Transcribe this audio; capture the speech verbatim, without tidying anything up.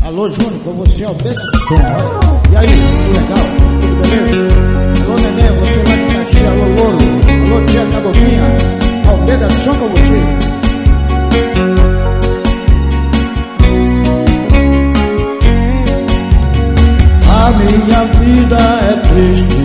Alô, Júnior, com você, Alberto Som, olha. E aí, tudo legal? Tudo beleza? Alô, Nenê, você lá de Caxias, alô, Louro. Alô, tia Caboquinha, Alberto Som com você. A minha vida é triste,